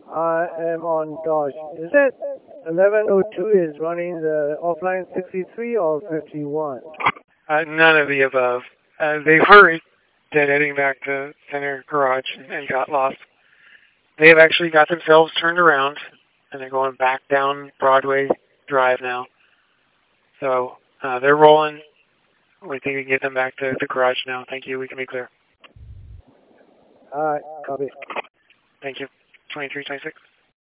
I am on Dodge. Is it 1102 is running the offline 63 or 51? None of the above. They hurried, dead heading back to Center Garage and got lost. They have actually got themselves turned around, and they're going back down Broadway Drive now. So they're rolling. We think we can get them back to the garage now. Thank you. We can be clear. All right, copy. Thank you. 2326.